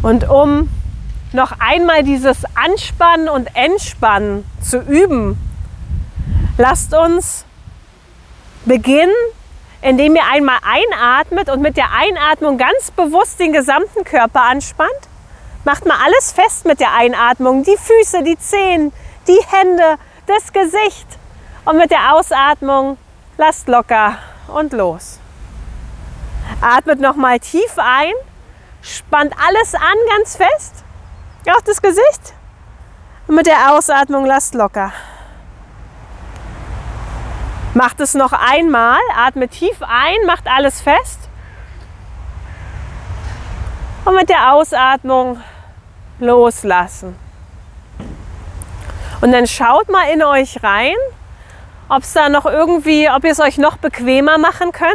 Und um noch einmal dieses Anspannen und Entspannen zu üben, lasst uns beginnen, indem ihr einmal einatmet und mit der Einatmung ganz bewusst den gesamten Körper anspannt. Macht mal alles fest mit der Einatmung, die Füße, die Zehen, die Hände, das Gesicht. Und mit der Ausatmung lasst locker und los. Atmet nochmal tief ein, spannt alles an, ganz fest, auch das Gesicht. Und mit der Ausatmung lasst locker. Macht es noch einmal, atmet tief ein, macht alles fest. Und mit der Ausatmung loslassen. Und dann schaut mal in euch rein, ob es da noch irgendwie, ob ihr es euch noch bequemer machen könnt.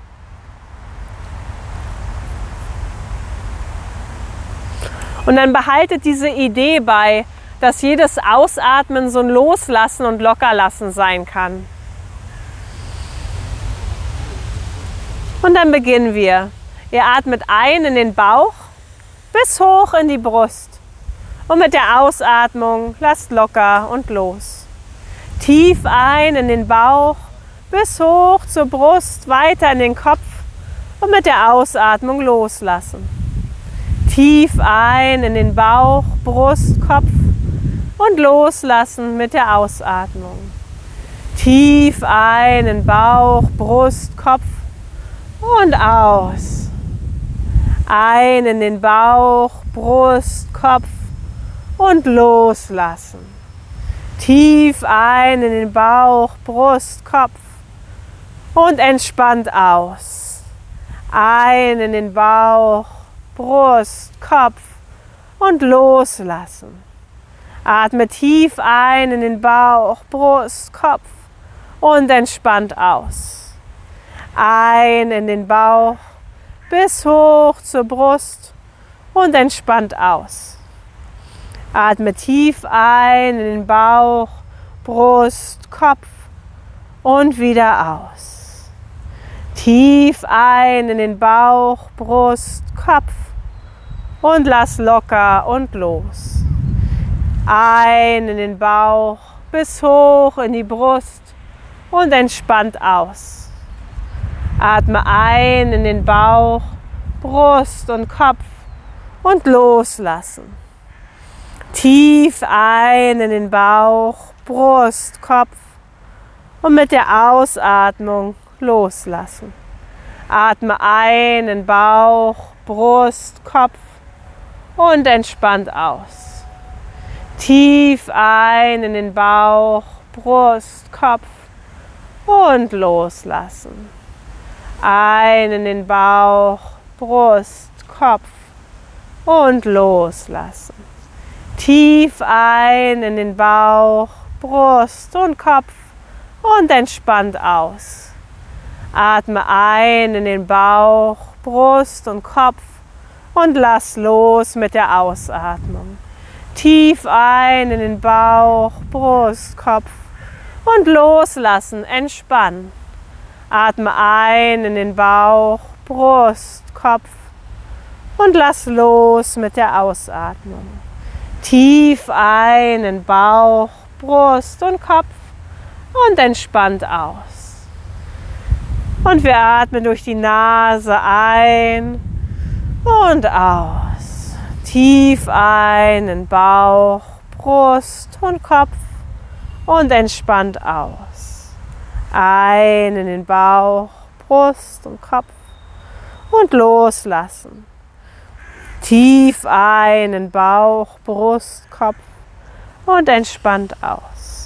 Und dann behaltet diese Idee bei, dass jedes Ausatmen so ein Loslassen und Lockerlassen sein kann. Und dann beginnen wir. Ihr atmet ein in den Bauch bis hoch in die Brust. Und mit der Ausatmung lasst locker und los. Tief ein in den Bauch bis hoch zur Brust, weiter in den Kopf und mit der Ausatmung loslassen. Tief ein in den Bauch, Brust, Kopf und loslassen mit der Ausatmung. Tief ein in Bauch, Brust, Kopf und aus. Ein in den Bauch, Brust, Kopf und loslassen. Tief ein in den Bauch, Brust, Kopf und entspannt aus. Ein in den Bauch, Brust, Kopf und loslassen. Atme tief ein in den Bauch, Brust, Kopf und entspannt aus. Ein in den Bauch bis hoch zur Brust und entspannt aus. Atme tief ein in den Bauch, Brust, Kopf und wieder aus. Tief ein in den Bauch, Brust, Kopf und lass locker und los. Ein in den Bauch bis hoch in die Brust und entspannt aus. Atme ein in den Bauch, Brust und Kopf und loslassen. Tief ein in den Bauch, Brust, Kopf und mit der Ausatmung loslassen. Atme ein in Bauch, Brust, Kopf und entspannt aus. Tief ein in den Bauch, Brust, Kopf und loslassen. Ein in den Bauch, Brust, Kopf und loslassen. Tief ein in den Bauch, Brust und Kopf und entspannt aus. Atme ein in den Bauch, Brust und Kopf und lass los mit der Ausatmung. Tief ein in den Bauch, Brust, Kopf und loslassen, entspannen. Atme ein in den Bauch, Brust, Kopf und lass los mit der Ausatmung. Tief ein in Bauch, Brust und Kopf und entspannt aus. Und wir atmen durch die Nase ein und aus. Tief ein in Bauch, Brust und Kopf und entspannt aus. Ein in den Bauch, Brust und Kopf und loslassen. Tief ein in Bauch, Brust, Kopf und entspannt aus.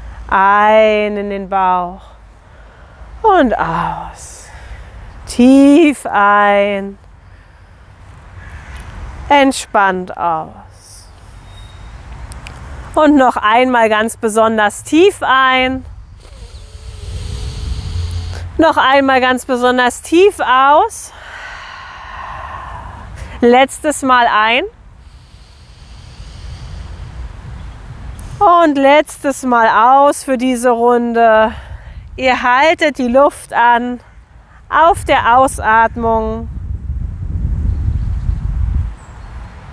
Ein in den Bauch und aus. Tief ein, entspannt aus. Und noch einmal ganz besonders tief ein. Noch einmal ganz besonders tief aus. Letztes Mal ein. Und letztes Mal aus für diese Runde. Ihr haltet die Luft an auf der Ausatmung.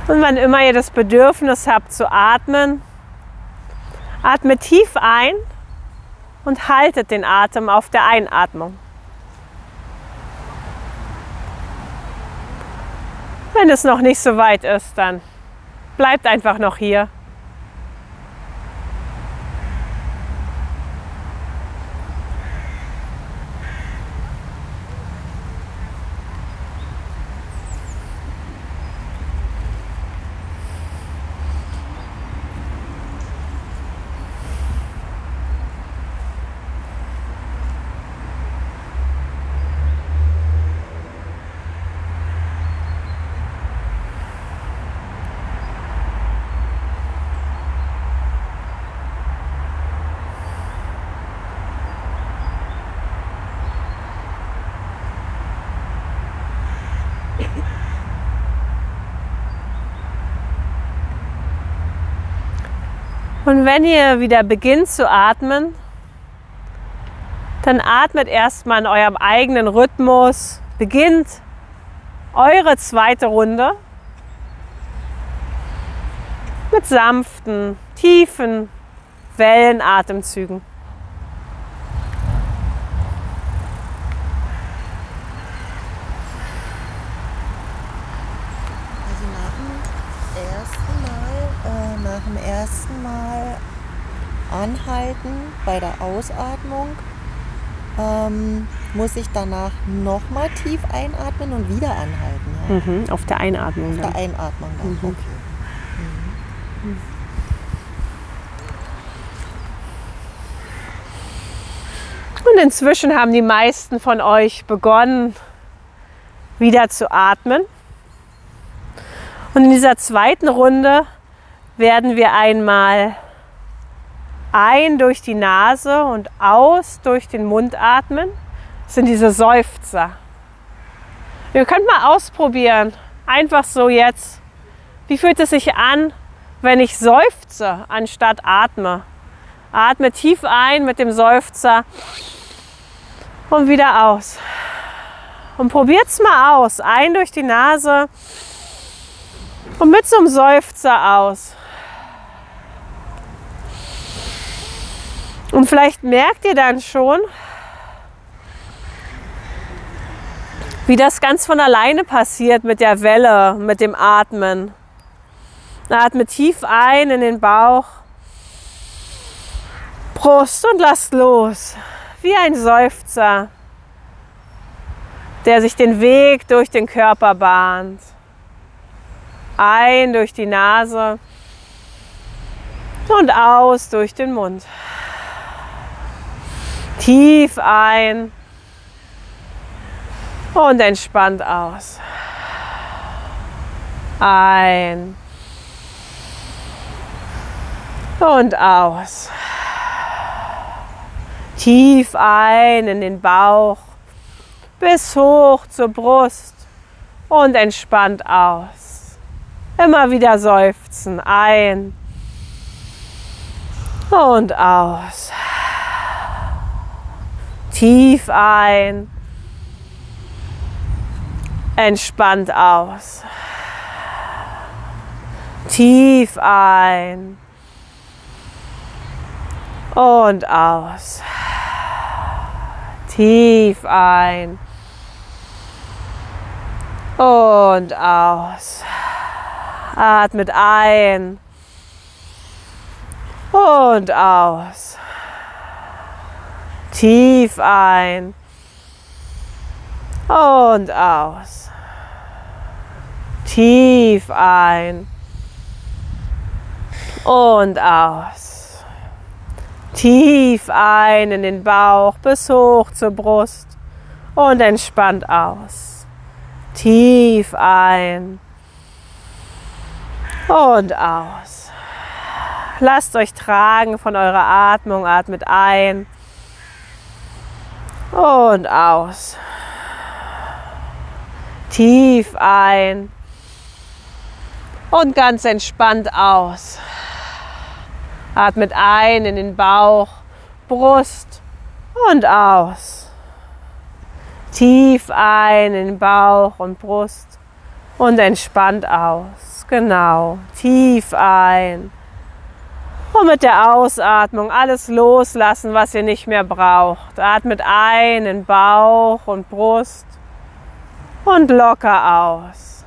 Und wann immer ihr das Bedürfnis habt zu atmen, atmet tief ein und haltet den Atem auf der Einatmung. Wenn es noch nicht so weit ist, dann bleibt einfach noch hier. Und wenn ihr wieder beginnt zu atmen, dann atmet erstmal in eurem eigenen Rhythmus, beginnt eure zweite Runde mit sanften, tiefen Wellenatemzügen. Nach dem ersten Mal anhalten bei der Ausatmung, muss ich danach nochmal tief einatmen und wieder anhalten. Ja? Auf der Einatmung dann. Auf der Einatmung dann, okay. Und inzwischen haben die meisten von euch begonnen, wieder zu atmen. Und in dieser zweiten Runde werden wir einmal ein durch die Nase und aus durch den Mund atmen. Das sind diese Seufzer. Ihr könnt mal ausprobieren, einfach so jetzt. Wie fühlt es sich an, wenn ich seufze, anstatt atme? Atme tief ein mit dem Seufzer und wieder aus. Und probiert es mal aus. Ein durch die Nase und mit so einem Seufzer aus. Und vielleicht merkt ihr dann schon, wie das ganz von alleine passiert mit der Welle, mit dem Atmen. Atmet tief ein in den Bauch, Brust und lasst los. Wie ein Seufzer, der sich den Weg durch den Körper bahnt. Ein durch die Nase und aus durch den Mund. Tief ein und entspannt aus. Ein und aus. Tief ein in den Bauch bis hoch zur Brust und entspannt aus. Immer wieder seufzen. Ein und aus. Tief ein, entspannt aus. Tief ein und aus. Tief ein und aus. Atmet ein und aus. Tief ein und aus. Tief ein und aus. Tief ein in den Bauch bis hoch zur Brust und entspannt aus. Tief ein und aus. Lasst euch tragen von eurer Atmung. Atmet ein und aus. Tief ein und ganz entspannt aus. Atmet ein in den Bauch, Brust und aus. Tief ein in den Bauch und Brust und entspannt aus. Genau. Tief ein. Und mit der Ausatmung alles loslassen, was ihr nicht mehr braucht. Atmet ein in Bauch und Brust und locker aus.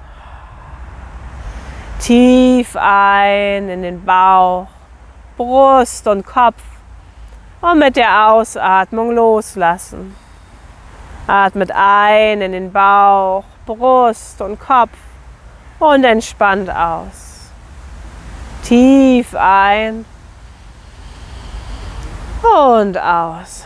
Tief ein in den Bauch, Brust und Kopf und mit der Ausatmung loslassen. Atmet ein in den Bauch, Brust und Kopf und entspannt aus. Tief ein und aus.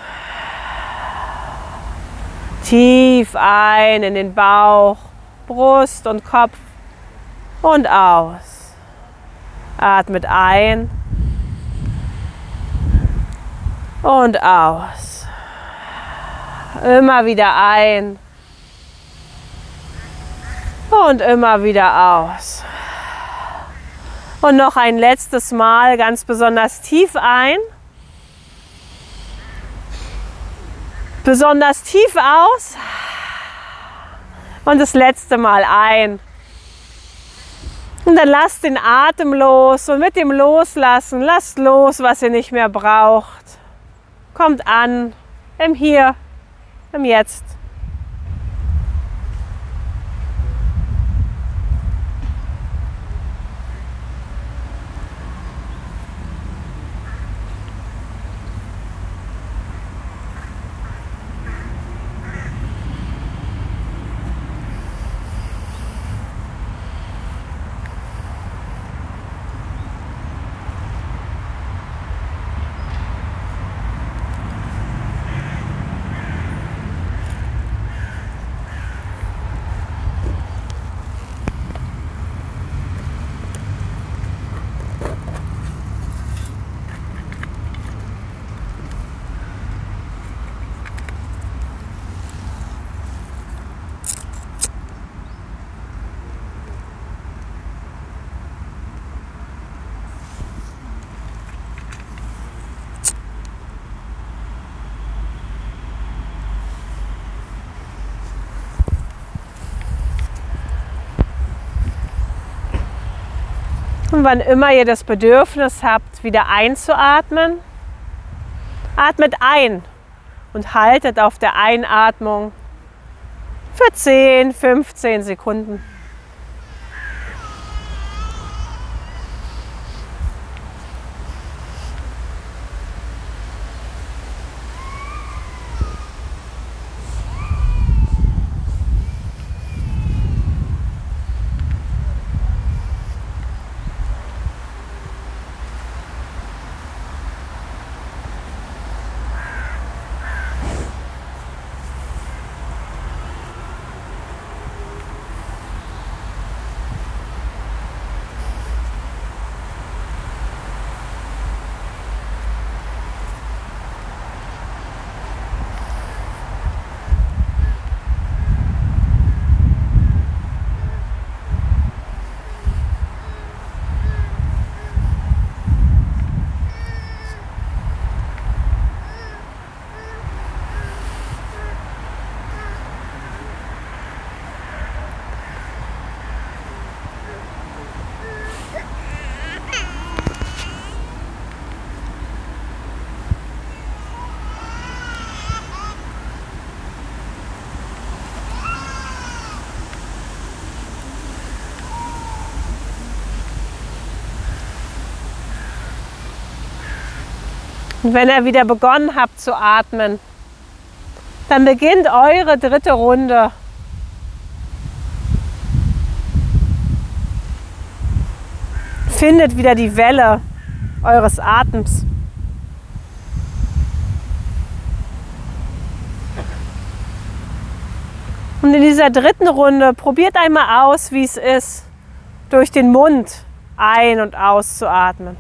Tief ein in den Bauch, Brust und Kopf und aus. Atmet ein und aus. Immer wieder ein und immer wieder aus. Und noch ein letztes Mal ganz besonders tief ein. Besonders tief aus. Und das letzte Mal ein. Und dann lasst den Atem los und mit dem Loslassen lasst los, was ihr nicht mehr braucht. Kommt an im Hier, im Jetzt. Und wann immer ihr das Bedürfnis habt, wieder einzuatmen, atmet ein und haltet auf der Einatmung für 10, 15 Sekunden. Und wenn ihr wieder begonnen habt zu atmen, dann beginnt eure dritte Runde. Findet wieder die Welle eures Atems. Und in dieser dritten Runde probiert einmal aus, wie es ist, durch den Mund ein- und auszuatmen.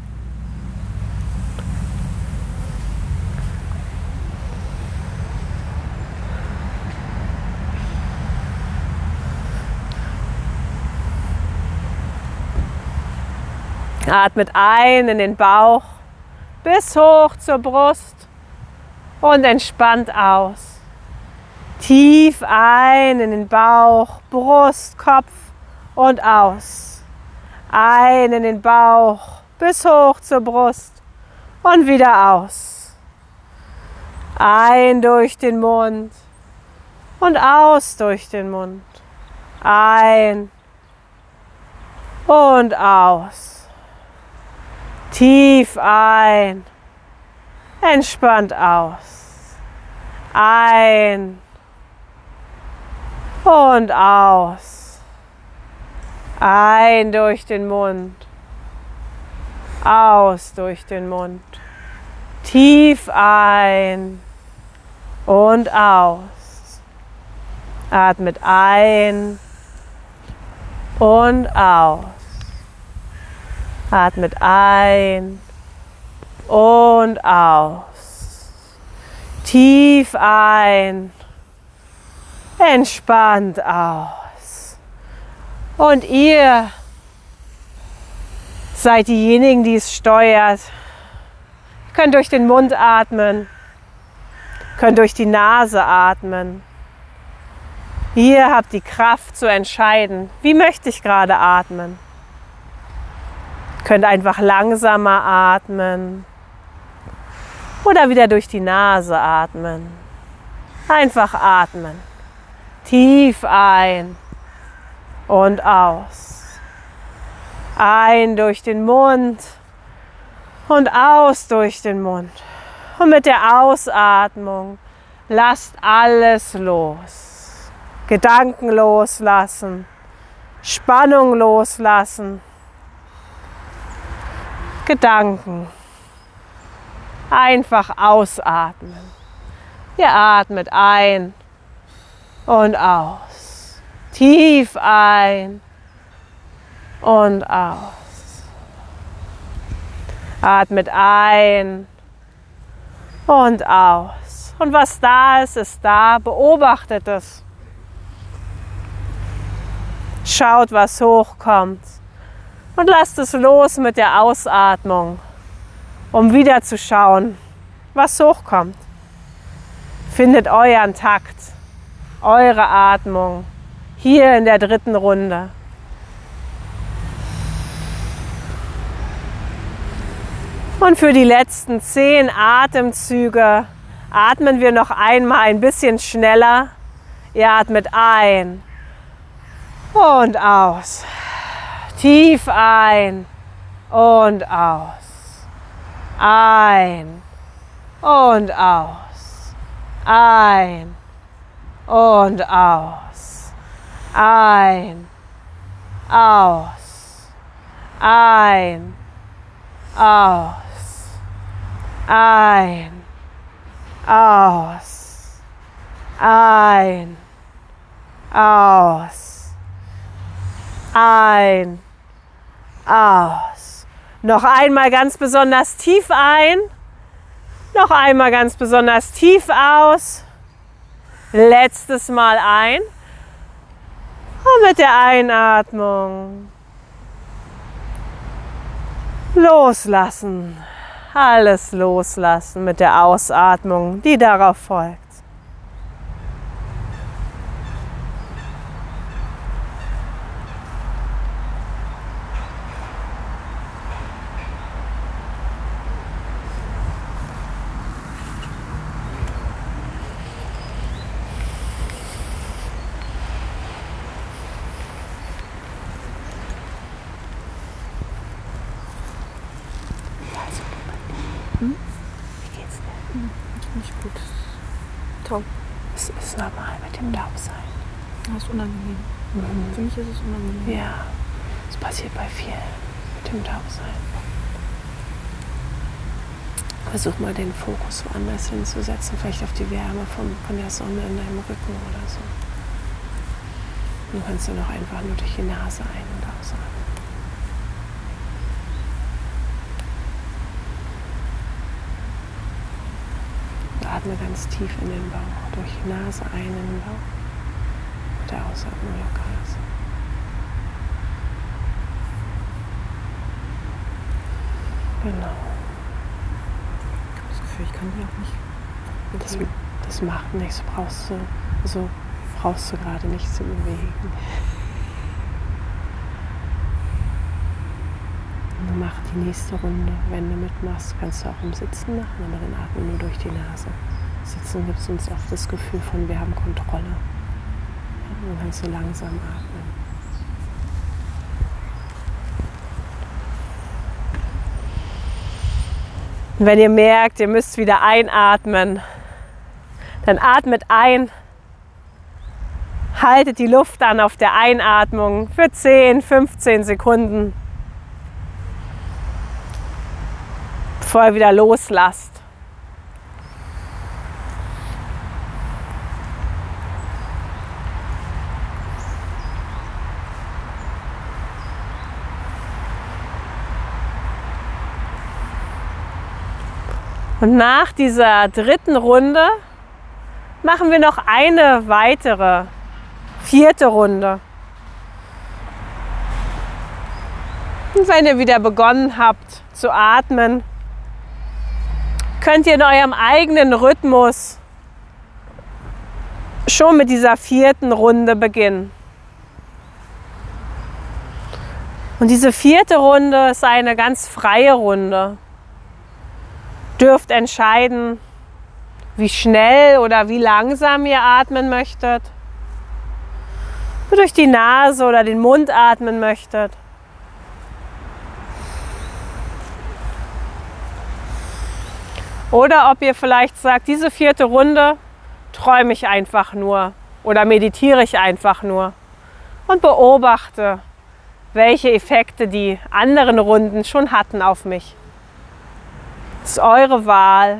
Atmet ein in den Bauch bis hoch zur Brust und entspannt aus. Tief ein in den Bauch, Brust, Kopf und aus. Ein in den Bauch bis hoch zur Brust und wieder aus. Ein durch den Mund und aus durch den Mund. Ein und aus. Tief ein. Entspannt aus. Ein und aus. Ein durch den Mund. Aus durch den Mund. Tief ein und aus. Atmet ein und aus. Atmet ein und aus. Tief ein. Entspannt aus. Und ihr seid diejenigen, die es steuert. Ihr könnt durch den Mund atmen, könnt durch die Nase atmen. Ihr habt die Kraft zu entscheiden, wie möchte ich gerade atmen. Ihr könnt einfach langsamer atmen oder wieder durch die Nase atmen. Einfach atmen. Tief ein und aus. Ein durch den Mund und aus durch den Mund. Und mit der Ausatmung lasst alles los. Gedanken loslassen, Spannung loslassen. Gedanken. Einfach ausatmen. Ihr atmet ein und aus. Tief ein und aus. Atmet ein und aus. Und was da ist, ist da. Beobachtet es. Schaut, was hochkommt. Und lasst es los mit der Ausatmung, um wieder zu schauen, was hochkommt. Findet euren Takt, eure Atmung hier in der dritten Runde. Und für die letzten 10 Atemzüge atmen wir noch einmal ein bisschen schneller. Ihr atmet ein und aus. Tief ein und aus. Ein und aus. Ein und aus. Ein, aus. Ein, aus. Ein, aus. Ein, aus. Ein, aus. Noch einmal ganz besonders tief ein. Noch einmal ganz besonders tief aus. Letztes Mal ein. Und mit der Einatmung loslassen. Alles loslassen mit der Ausatmung, die darauf folgt. Nicht gut. Taub. Es ist normal mit dem Taubsein. Das ist unangenehm. Für mich ist es unangenehm. Ja, es passiert bei vielen mit dem Taubsein. Versuch mal den Fokus woanders hinzusetzen, vielleicht auf die Wärme von der Sonne in deinem Rücken oder so. Dann kannst du noch einfach nur durch die Nase ein- und ausatmen. Atme ganz tief in den Bauch, durch die Nase ein in den Bauch, mit der Ausatmung locker lassen. Genau. Ich habe das Gefühl, ich kann die auch nicht. Das macht nichts, brauchst du gerade nicht zu bewegen. Und mach die nächste Runde. Wenn du mitmachst, kannst du auch im Sitzen machen, aber dann atme nur durch die Nase. Sitzen gibt es uns oft das Gefühl von, wir haben Kontrolle. Und dann kannst du langsam atmen. Und wenn ihr merkt, ihr müsst wieder einatmen, dann atmet ein, haltet die Luft an auf der Einatmung für 10, 15 Sekunden, bevor ihr wieder loslasst. Und nach dieser dritten Runde machen wir noch eine weitere, 4. Runde. Und wenn ihr wieder begonnen habt zu atmen, könnt ihr in eurem eigenen Rhythmus schon mit dieser 4. Runde beginnen. Und diese 4. Runde ist eine ganz freie Runde. Dürft entscheiden, wie schnell oder wie langsam ihr atmen möchtet. Ob ihr durch die Nase oder den Mund atmen möchtet. Oder ob ihr vielleicht sagt, diese 4. Runde träume ich einfach nur oder meditiere ich einfach nur und beobachte, welche Effekte die anderen Runden schon hatten auf mich. Das ist eure Wahl.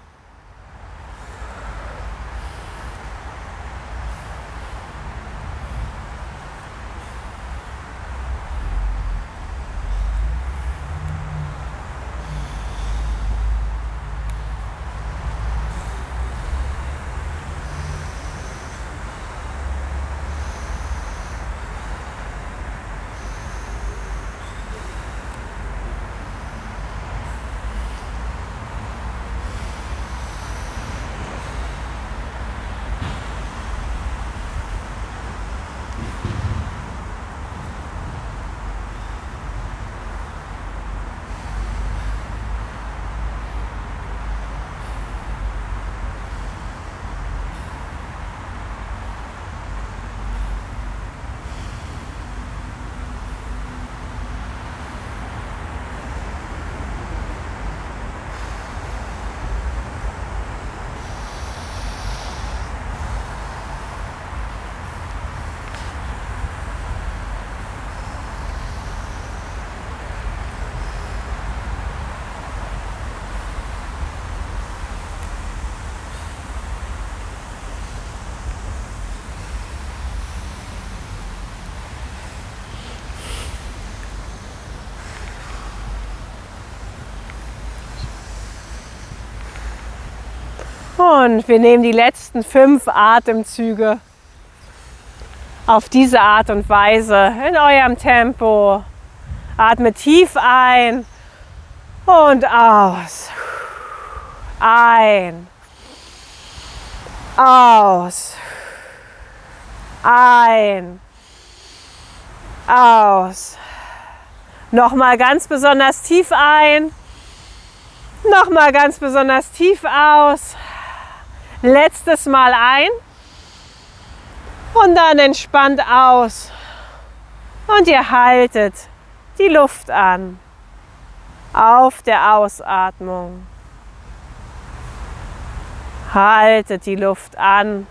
Und wir nehmen die letzten 5 Atemzüge auf diese Art und Weise in eurem Tempo. Atme tief ein und aus. Ein. Aus. Ein. Aus. Nochmal ganz besonders tief ein. Nochmal ganz besonders tief aus. Letztes Mal ein. Und dann entspannt aus. Und ihr haltet die Luft an. Auf der Ausatmung. Haltet die Luft an.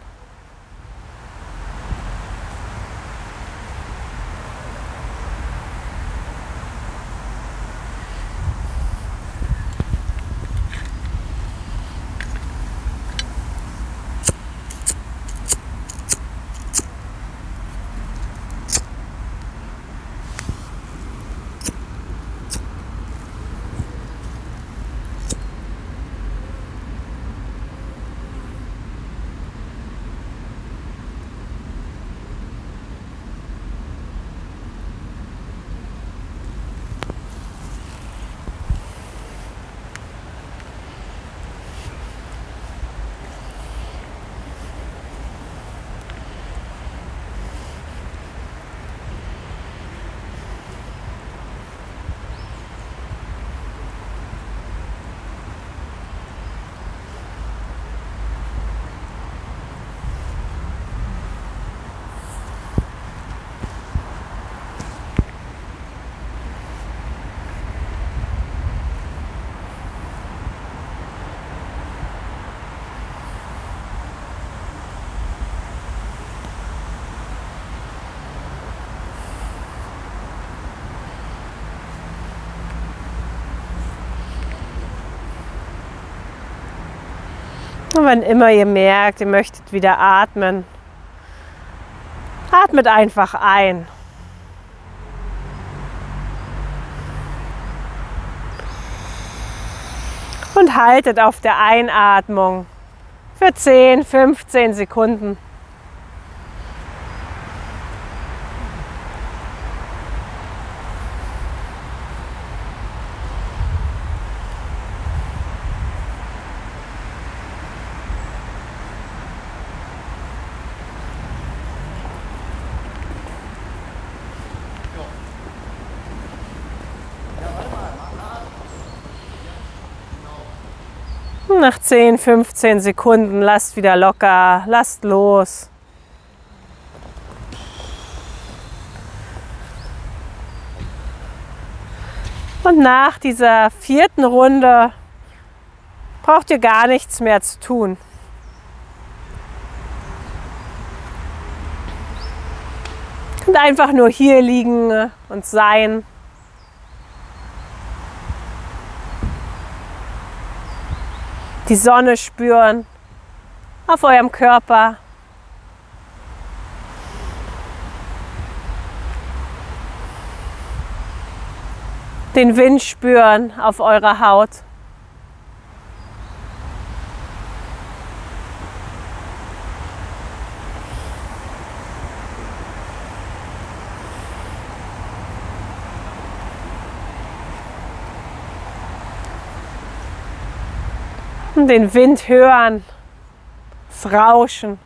Und wenn immer ihr merkt, ihr möchtet wieder atmen, atmet einfach ein. Und haltet auf der Einatmung für 10, 15 Sekunden. Nach 10, 15 Sekunden lasst wieder locker, lasst los. Und nach dieser 4. Runde braucht ihr gar nichts mehr zu tun. Ihr könnt einfach nur hier liegen und sein. Die Sonne spüren auf eurem Körper. Den Wind spüren auf eurer Haut. Und den Wind hören, das Rauschen.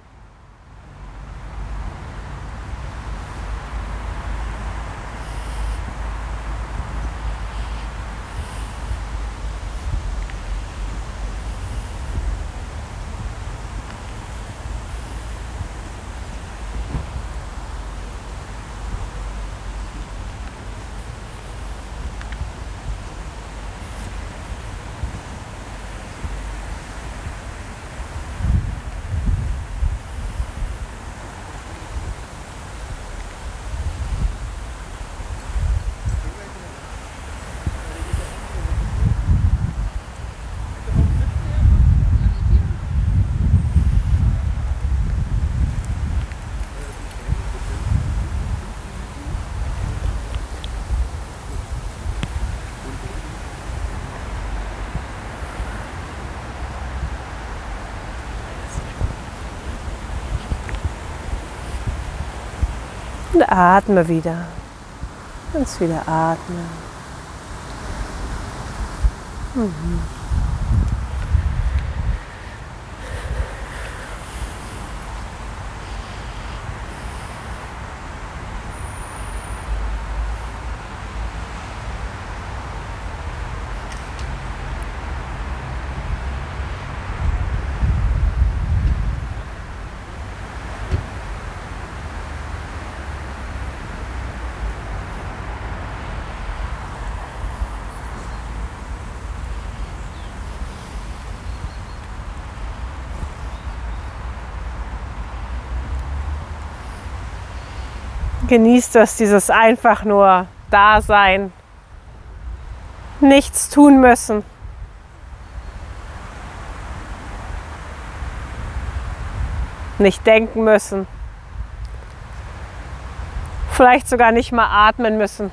Und atme wieder. Ganz wieder atmen. Genießt das, dieses einfach nur Dasein, nichts tun müssen. Nicht denken müssen. Vielleicht sogar nicht mal atmen müssen.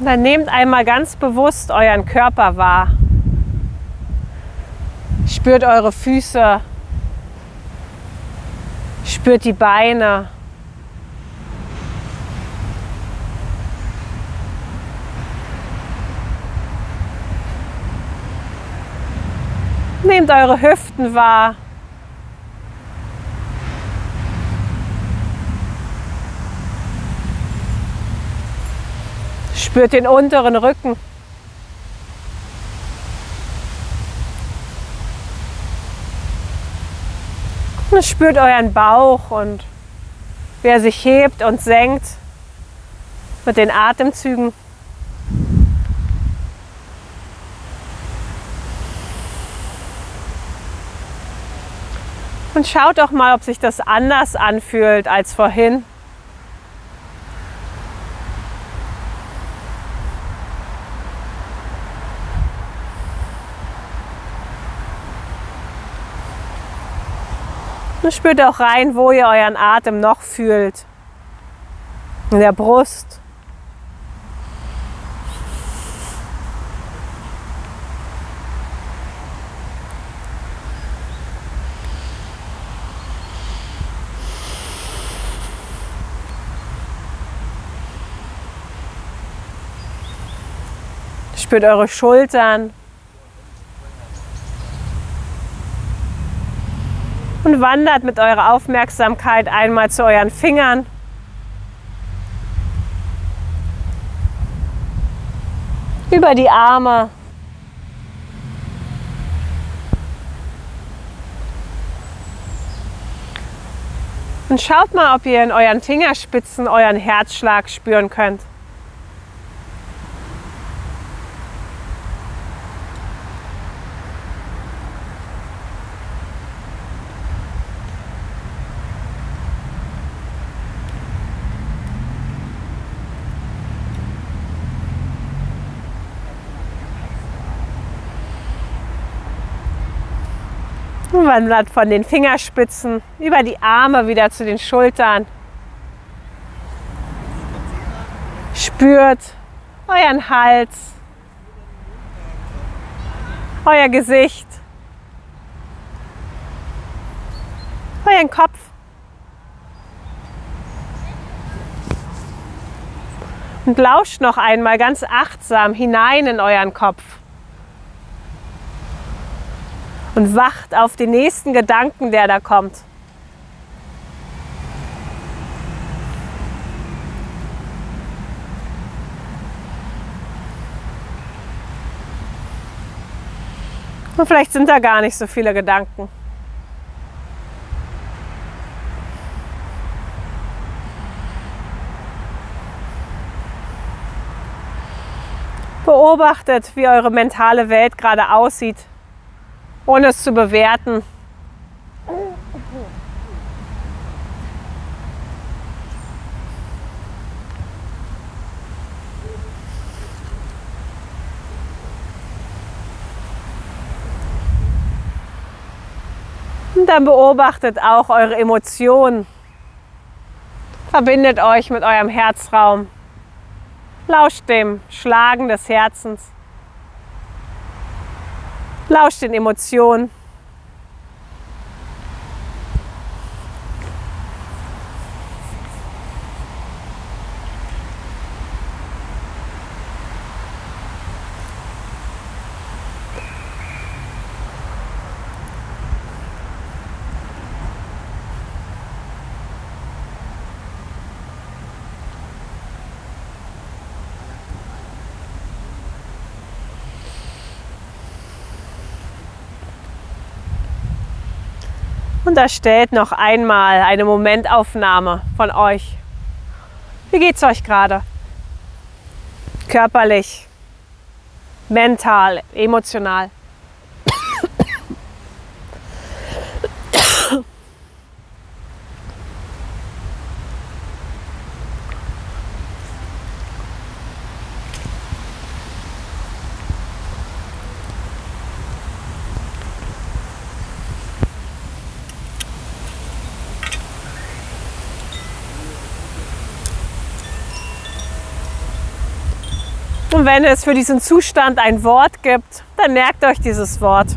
Dann nehmt einmal ganz bewusst euren Körper wahr. Spürt eure Füße, spürt die Beine. Nehmt eure Hüften wahr. Spürt den unteren Rücken. Und spürt euren Bauch und wie er sich hebt und senkt mit den Atemzügen. Und schaut doch mal, ob sich das anders anfühlt als vorhin. Und spürt auch rein, wo ihr euren Atem noch fühlt. In der Brust. Spürt eure Schultern. Und wandert mit eurer Aufmerksamkeit einmal zu euren Fingern. Über die Arme. Und schaut mal, ob ihr in euren Fingerspitzen euren Herzschlag spüren könnt. Und wandert von den Fingerspitzen über die Arme wieder zu den Schultern. Spürt euren Hals, euer Gesicht, euren Kopf. Und lauscht noch einmal ganz achtsam hinein in euren Kopf. Und wacht auf den nächsten Gedanken, der da kommt. Und vielleicht sind da gar nicht so viele Gedanken. Beobachtet, wie eure mentale Welt gerade aussieht, ohne es zu bewerten. Und dann beobachtet auch eure Emotionen. Verbindet euch mit eurem Herzraum. Lauscht dem Schlagen des Herzens. Lauscht den Emotionen. Und erstellt noch einmal eine Momentaufnahme von euch. Wie geht es euch gerade? Körperlich, mental, emotional. Und wenn es für diesen Zustand ein Wort gibt, dann merkt euch dieses Wort.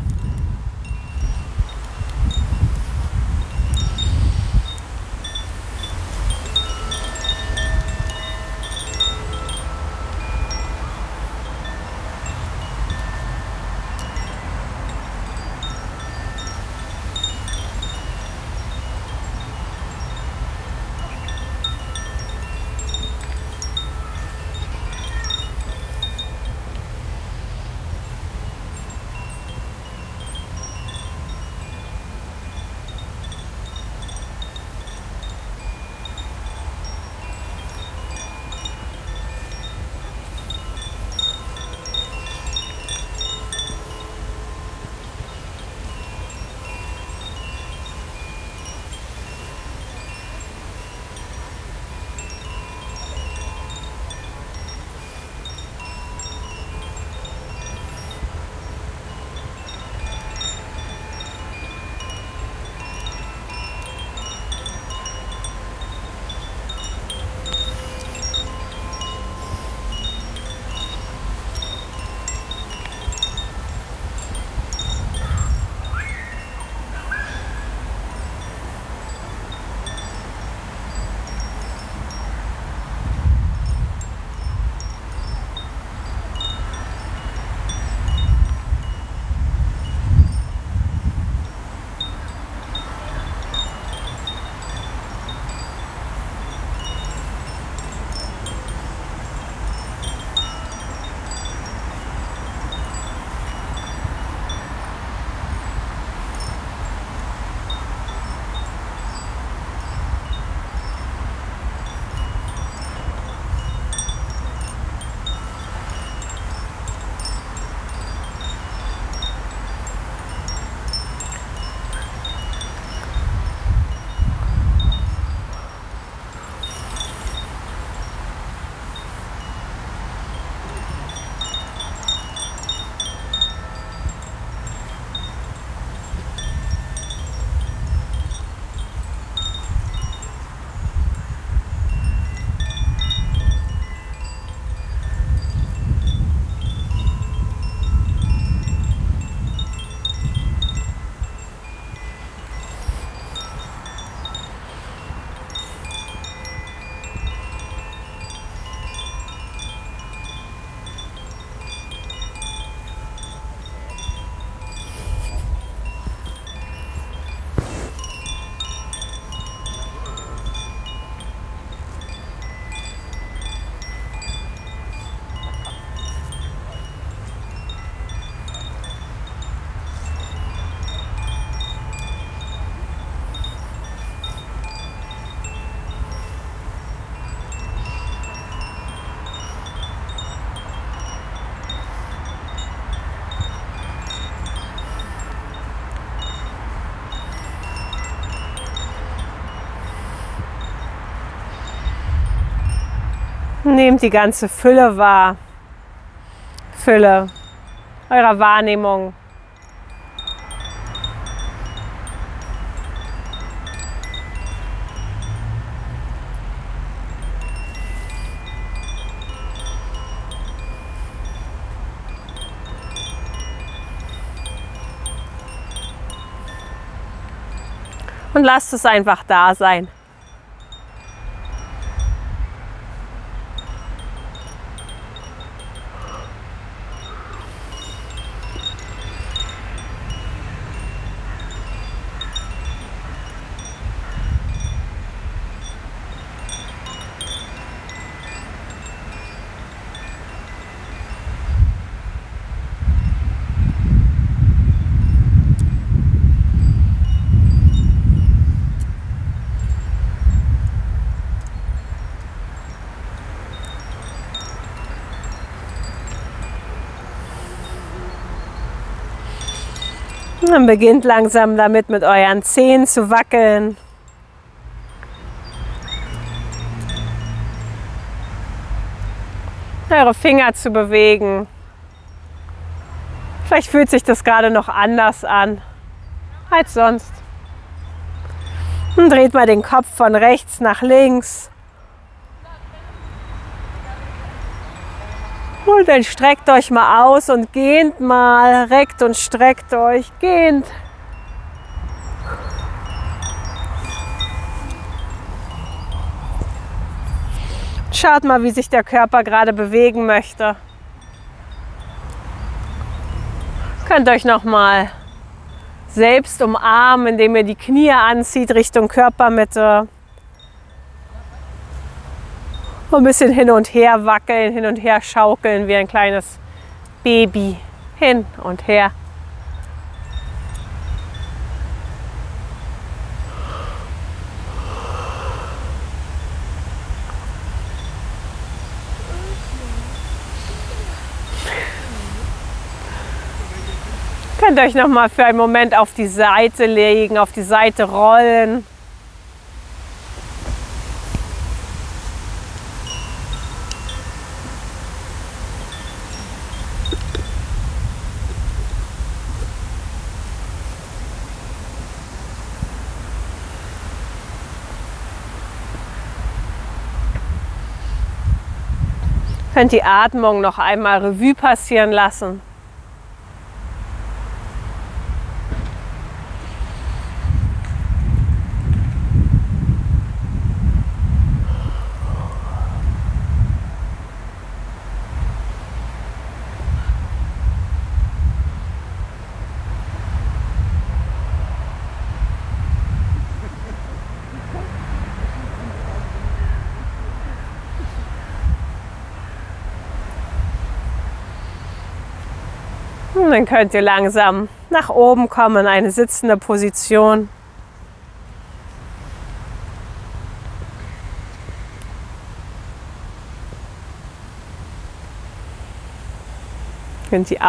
Nehmt die ganze Fülle wahr. Fülle eurer Wahrnehmung. Und lasst es einfach da sein. Dann beginnt langsam damit mit euren Zehen zu wackeln. Eure Finger zu bewegen. Vielleicht fühlt sich das gerade noch anders an als sonst. Und dreht mal den Kopf von rechts nach links. Und dann streckt euch mal aus und gähnt mal, reckt und streckt euch, gähnt. Schaut mal, wie sich der Körper gerade bewegen möchte. Könnt euch noch mal selbst umarmen, indem ihr die Knie anzieht Richtung Körpermitte. Und ein bisschen hin und her wackeln, hin und her schaukeln wie ein kleines Baby. Hin und her. Könnt euch noch mal für einen Moment auf die Seite legen, auf die Seite rollen. Könnt die Atmung noch einmal Revue passieren lassen. Und dann könnt ihr langsam nach oben kommen, eine sitzende Position. Könnt die